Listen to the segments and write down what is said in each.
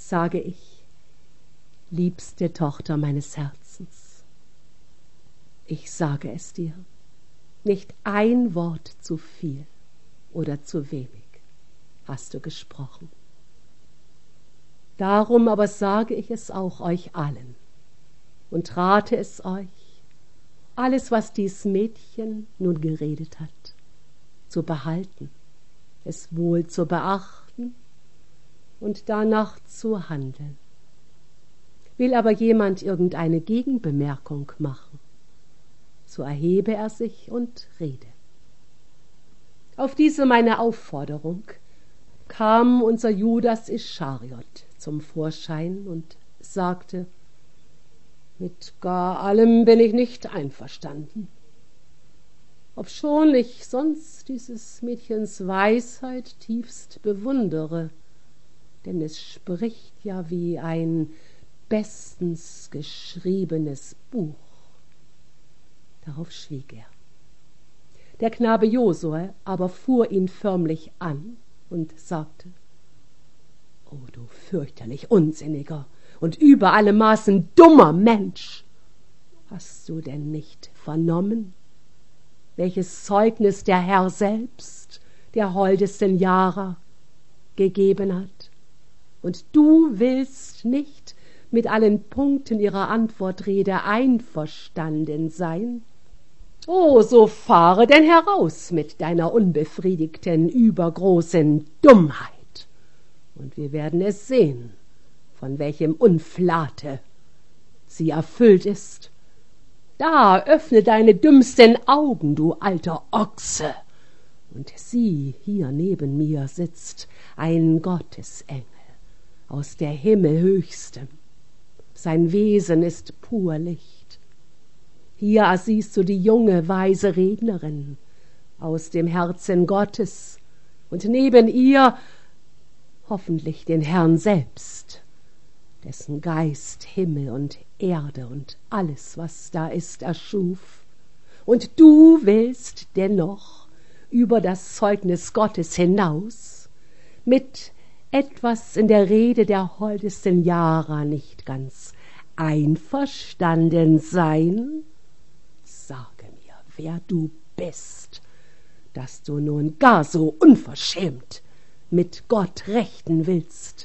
sage ich, liebste Tochter meines Herzens. Ich sage es dir, nicht ein Wort zu viel oder zu wenig hast du gesprochen. Darum aber sage ich es auch euch allen und rate es euch, alles, was dies Mädchen nun geredet hat, zu behalten, es wohl zu beachten und danach zu handeln. Will aber jemand irgendeine Gegenbemerkung machen, so erhebe er sich und rede. Auf diese meine Aufforderung kam unser Judas Ischariot zum Vorschein und sagte, mit gar allem bin ich nicht einverstanden, obschon ich sonst dieses Mädchens Weisheit tiefst bewundere, denn es spricht ja wie ein bestens geschriebenes Buch. Darauf schwieg er. Der Knabe Josue aber fuhr ihn förmlich an und sagte, »O du fürchterlich unsinniger und über alle Maßen dummer Mensch! Hast du denn nicht vernommen, welches Zeugnis der Herr selbst der holdesten Jara gegeben hat? Und du willst nicht mit allen Punkten ihrer Antwortrede einverstanden sein? Oh, so fahre denn heraus mit deiner unbefriedigten, übergroßen Dummheit, und wir werden es sehen, von welchem Unflate sie erfüllt ist. Da öffne deine dümmsten Augen, du alter Ochse, und sieh, hier neben mir sitzt ein Gottesengel aus der Himmelhöchstem. Sein Wesen ist pur Licht. Hier siehst du die junge, weise Rednerin aus dem Herzen Gottes und neben ihr hoffentlich den Herrn selbst, dessen Geist Himmel und Erde und alles, was da ist, erschuf. Und du willst dennoch über das Zeugnis Gottes hinaus mit etwas in der Rede der holdesten Jara nicht ganz einverstanden sein? Sage mir, wer du bist, dass du nun gar so unverschämt mit Gott rechten willst.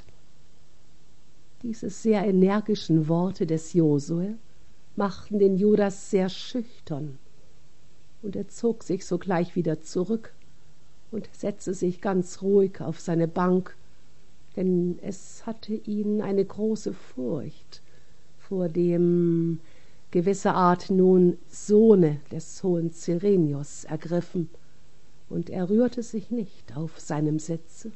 Diese sehr energischen Worte des Josue machten den Judas sehr schüchtern, und er zog sich sogleich wieder zurück und setzte sich ganz ruhig auf seine Bank, denn es hatte ihn eine große Furcht vor dem gewisser Art nun Sohne des hohen Cyrenius ergriffen, und er rührte sich nicht auf seinem Sitze.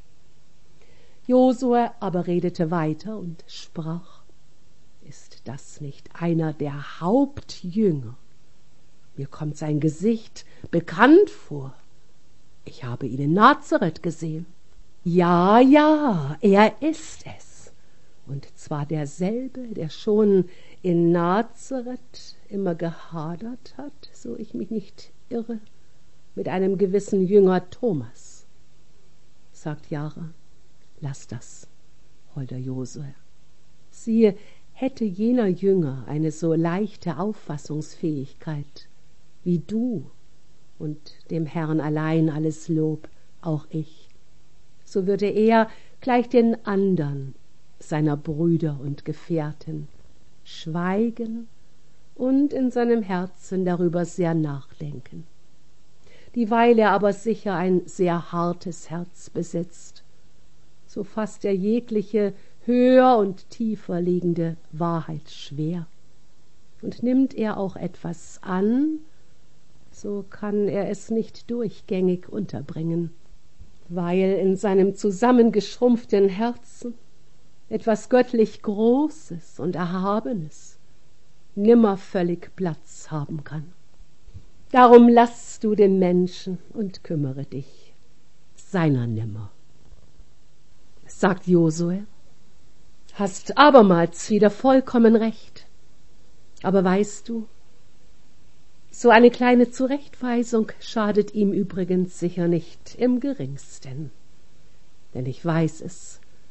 Josue aber redete weiter und sprach, ist das nicht einer der Hauptjünger? Mir kommt sein Gesicht bekannt vor. Ich habe ihn in Nazareth gesehen. Ja, ja, er ist es. Und zwar derselbe, der schon in Nazareth immer gehadert hat, so ich mich nicht irre, mit einem gewissen Jünger Thomas. Sagt Jara, lass das, holder Josue. Siehe, hätte jener Jünger eine so leichte Auffassungsfähigkeit wie du, und dem Herrn allein alles Lob, auch ich, so würde er gleich den andern seiner Brüder und Gefährten schweigen und in seinem Herzen darüber sehr nachdenken. Dieweil er aber sicher ein sehr hartes Herz besitzt, so fasst er jegliche höher und tiefer liegende Wahrheit schwer. Und nimmt er auch etwas an, so kann er es nicht durchgängig unterbringen, weil in seinem zusammengeschrumpften Herzen etwas göttlich Großes und Erhabenes nimmer völlig Platz haben kann. Darum lass du den Menschen und kümmere dich seiner nimmer. Sagt Josue, hast abermals wieder vollkommen recht. Aber weißt du, so eine kleine Zurechtweisung schadet ihm übrigens sicher nicht im geringsten. Denn ich weiß es,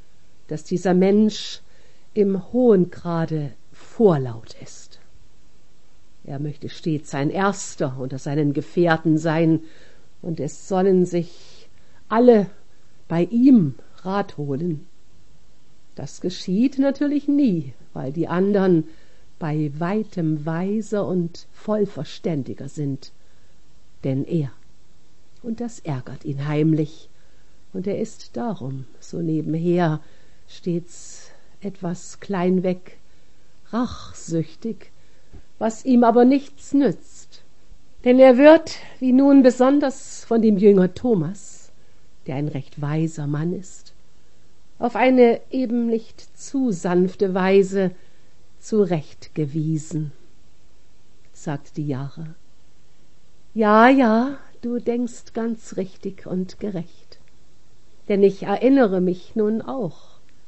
dass dieser Mensch im hohen Grade vorlaut ist. Er möchte stets ein Erster unter seinen Gefährten sein, und es sollen sich alle bei ihm Rat holen. Das geschieht natürlich nie, weil die anderen bei weitem weiser und vollverständiger sind, denn er. Und das ärgert ihn heimlich, und er ist darum so nebenher stets etwas kleinweg, rachsüchtig, was ihm aber nichts nützt. Denn er wird, wie nun besonders von dem Jünger Thomas, der ein recht weiser Mann ist, auf eine eben nicht zu sanfte Weise zurechtgewiesen. Sagt die Jahre: Ja, du denkst ganz richtig und gerecht, denn ich erinnere mich nun auch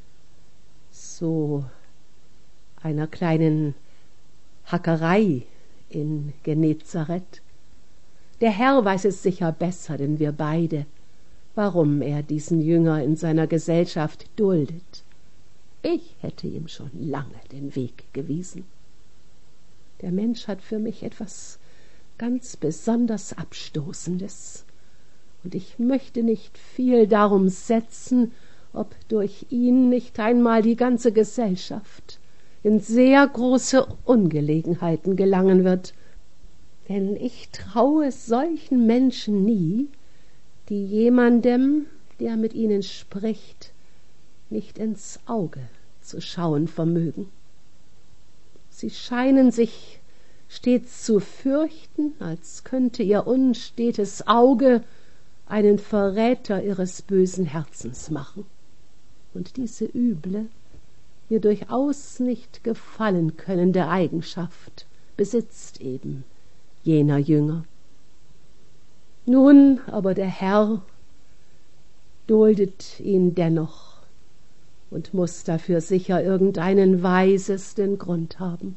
so einer kleinen Hackerei in Genezareth. Der Herr weiß es sicher besser, denn wir beide, warum er diesen Jünger in seiner Gesellschaft duldet. Ich hätte ihm schon lange den Weg gewiesen. Der Mensch hat für mich etwas ganz besonders Abstoßendes, und ich möchte nicht viel darum setzen, ob durch ihn nicht einmal die ganze Gesellschaft in sehr große Ungelegenheiten gelangen wird, denn ich traue solchen Menschen nie, die jemandem, der mit ihnen spricht, nicht ins Auge zu schauen vermögen. Sie scheinen sich stets zu fürchten, als könnte ihr unstetes Auge einen Verräter ihres bösen Herzens machen. Und diese üble, mir durchaus nicht gefallen könnende Eigenschaft besitzt eben jener Jünger. Nun aber der Herr duldet ihn dennoch und muß dafür sicher irgendeinen weisesten Grund haben.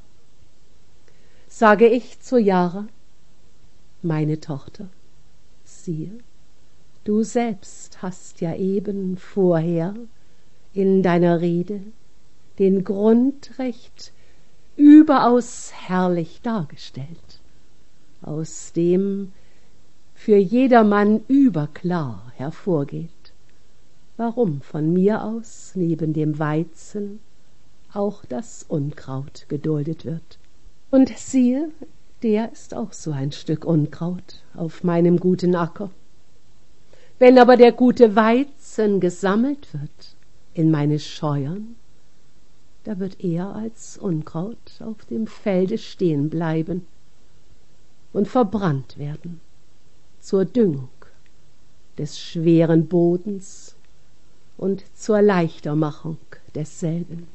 Sage ich zu Jahre: Meine Tochter, siehe, du selbst hast ja eben vorher in deiner Rede den Grund recht überaus herrlich dargestellt, aus dem für jedermann überklar hervorgeht, warum von mir aus neben dem Weizen auch das Unkraut geduldet wird. Und siehe, der ist auch so ein Stück Unkraut auf meinem guten Acker. Wenn aber der gute Weizen gesammelt wird in meine Scheuern, da wird er als Unkraut auf dem Felde stehen bleiben und verbrannt werden zur Düngung des schweren Bodens und zur Leichtermachung desselben.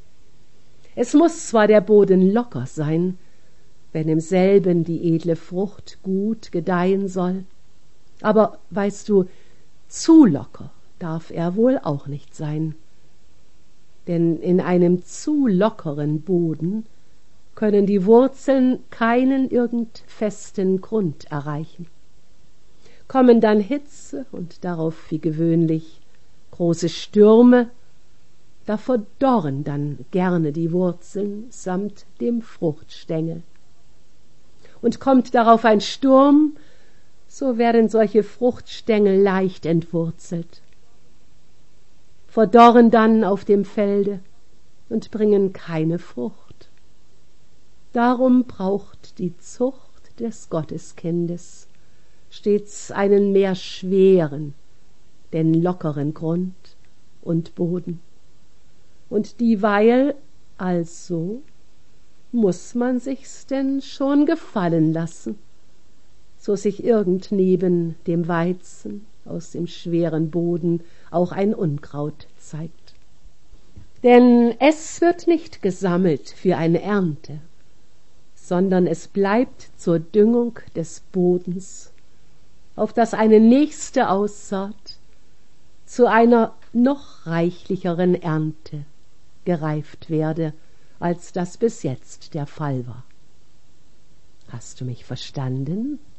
Es muß zwar der Boden locker sein, wenn im selben die edle Frucht gut gedeihen soll, aber, weißt du, zu locker darf er wohl auch nicht sein, denn in einem zu lockeren Boden können die Wurzeln keinen irgend festen Grund erreichen. Kommen dann Hitze und darauf wie gewöhnlich große Stürme, da verdorren dann gerne die Wurzeln samt dem Fruchtstängel. Und kommt darauf ein Sturm, so werden solche Fruchtstängel leicht entwurzelt, verdorren dann auf dem Felde und bringen keine Frucht. Darum braucht die Zucht des Gotteskindes stets einen mehr schweren, denn lockeren Grund und Boden. Und dieweil also muß man sich's denn schon gefallen lassen, so sich irgend neben dem Weizen aus dem schweren Boden auch ein Unkraut zeigt. Denn es wird nicht gesammelt für eine Ernte, sondern es bleibt zur Düngung des Bodens, auf das eine nächste Aussaat zu einer noch reichlicheren Ernte gereift werde, als das bis jetzt der Fall war. Hast du mich verstanden?